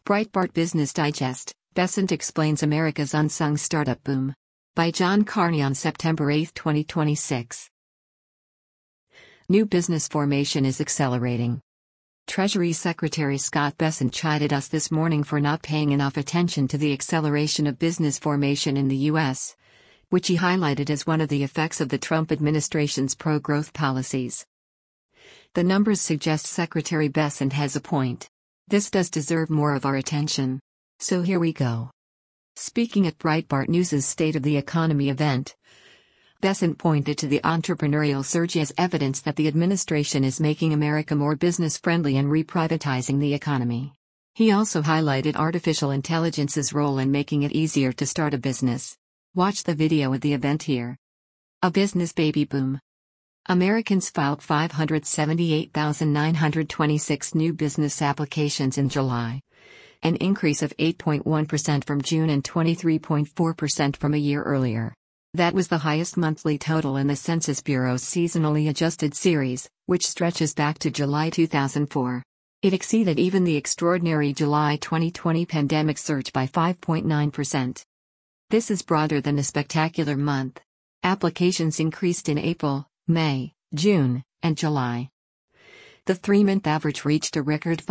Breitbart Business Digest, Bessent explains America's unsung startup boom. By John Carney on September 8, 2026. New business formation is accelerating. Treasury Secretary Scott Bessent chided us this morning for not paying enough attention to the acceleration of business formation in the U.S., which he highlighted as one of the effects of the Trump administration's pro-growth policies. The numbers suggest Secretary Bessent has a point. This does deserve more of our attention. So here we go. Speaking at Breitbart News' State of the Economy event, Bessent pointed to the entrepreneurial surge as evidence that the administration is making America more business-friendly and reprivatizing the economy. He also highlighted artificial intelligence's role in making it easier to start a business. Watch the video at the event here. A business baby boom. Americans filed 578,926 new business applications in July, an increase of 8.1% from June and 23.4% from a year earlier. That was the highest monthly total in the Census Bureau's seasonally adjusted series, which stretches back to July 2004. It exceeded even the extraordinary July 2020 pandemic surge by 5.9%. This is broader than a spectacular month. Applications increased in April, May, June, and July. The three-month average reached a record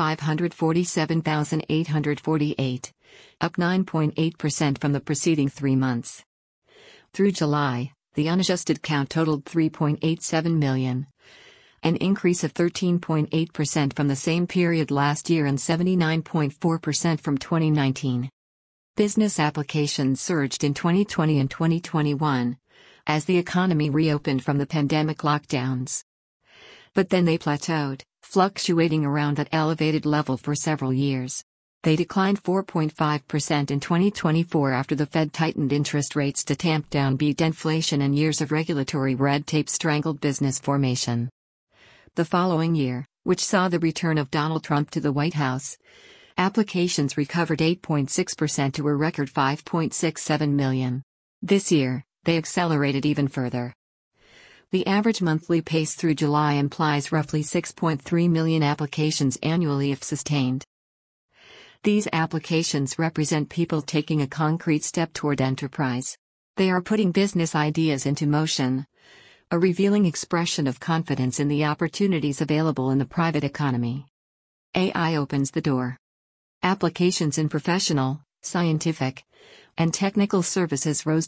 547,848, up 9.8% from the preceding 3 months. Through July, the unadjusted count totaled 3.87 million, an increase of 13.8% from the same period last year and 79.4% from 2019. Business applications surged in 2020 and 2021, as the economy reopened from the pandemic lockdowns. But then they plateaued, fluctuating around that elevated level for several years. They declined 4.5% in 2024 after the Fed tightened interest rates to tamp down beat inflation and years of regulatory red tape strangled business formation. The following year, which saw the return of Donald Trump to the White House, applications recovered 8.6% to a record 5.67 million. This year, they accelerated even further. The average monthly pace through July implies roughly 6.3 million applications annually if sustained. These applications represent people taking a concrete step toward enterprise. They are putting business ideas into motion, a revealing expression of confidence in the opportunities available in the private economy. AI opens the door. Applications in professional, scientific, and technical services rose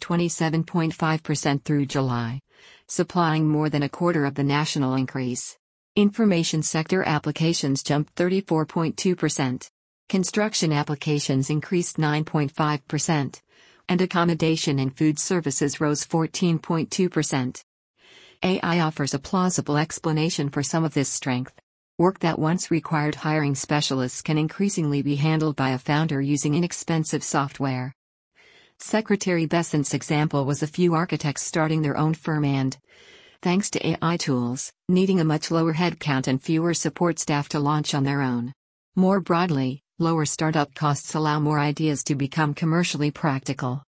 27.5% through July, supplying more than a quarter of the national increase. Information sector applications jumped 34.2%. Construction applications increased 9.5%, and accommodation and food services rose 14.2%. AI offers a plausible explanation for some of this strength. Work that once required hiring specialists can increasingly be handled by a founder using inexpensive software. Secretary Bessent's example was a few architects starting their own firm and, thanks to AI tools, needing a much lower headcount and fewer support staff to launch on their own. More broadly, lower startup costs allow more ideas to become commercially practical.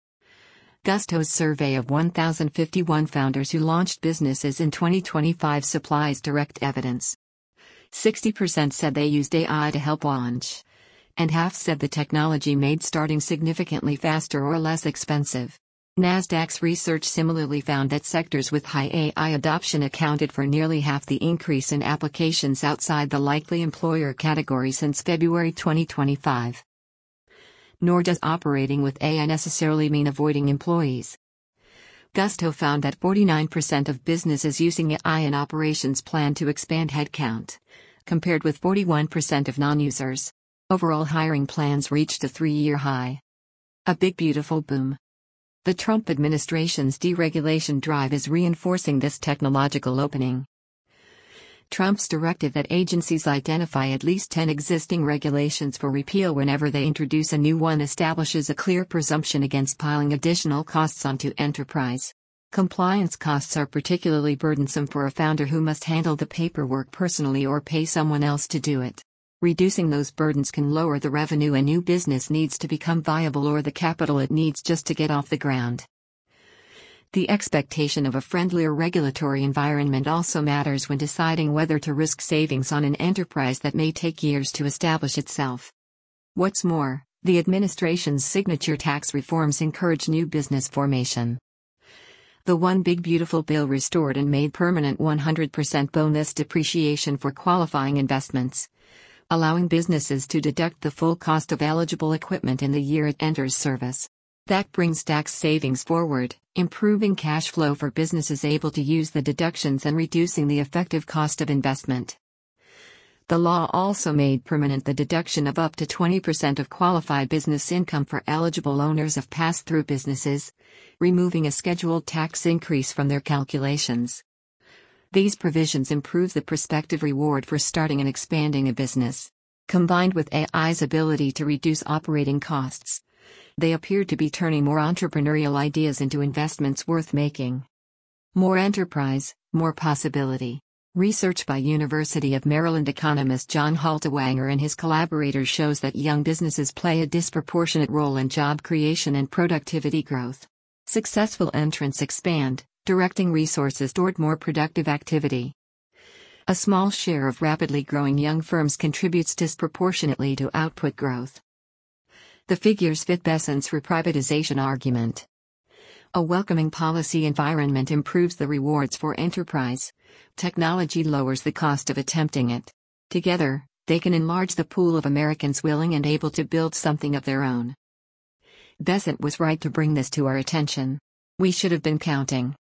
Gusto's survey of 1,051 founders who launched businesses in 2025 supplies direct evidence. 60% said they used AI to help launch, and half said the technology made starting significantly faster or less expensive. Nasdaq's research similarly found that sectors with high AI adoption accounted for nearly half the increase in applications outside the likely employer category since February 2025. Nor does operating with AI necessarily mean avoiding employees. Gusto found that 49% of businesses using AI in operations plan to expand headcount, compared with 41% of non-users. Overall hiring plans reached a 3-year high. A big beautiful boom. The Trump administration's deregulation drive is reinforcing this technological opening. Trump's directive that agencies identify at least 10 existing regulations for repeal whenever they introduce a new one establishes a clear presumption against piling additional costs onto enterprise. Compliance costs are particularly burdensome for a founder who must handle the paperwork personally or pay someone else to do it. Reducing those burdens can lower the revenue a new business needs to become viable or the capital it needs just to get off the ground. The expectation of a friendlier regulatory environment also matters when deciding whether to risk savings on an enterprise that may take years to establish itself. What's more, the administration's signature tax reforms encourage new business formation. The One Big Beautiful Bill restored and made permanent 100% bonus depreciation for qualifying investments, allowing businesses to deduct the full cost of eligible equipment in the year it enters service. That brings tax savings forward, improving cash flow for businesses able to use the deductions and reducing the effective cost of investment. The law also made permanent the deduction of up to 20% of qualified business income for eligible owners of pass-through businesses, removing a scheduled tax increase from their calculations. These provisions improve the prospective reward for starting and expanding a business. Combined with AI's ability to reduce operating costs, they appear to be turning more entrepreneurial ideas into investments worth making. More enterprise, more possibility. Research by University of Maryland economist John Haltewanger and his collaborators shows that young businesses play a disproportionate role in job creation and productivity growth. Successful entrants expand, directing resources toward more productive activity. A small share of rapidly growing young firms contributes disproportionately to output growth. The figures fit Bessent's reprivatization argument. A welcoming policy environment improves the rewards for enterprise. Technology lowers the cost of attempting it. Together, they can enlarge the pool of Americans willing and able to build something of their own. Bessent was right to bring this to our attention. We should have been counting.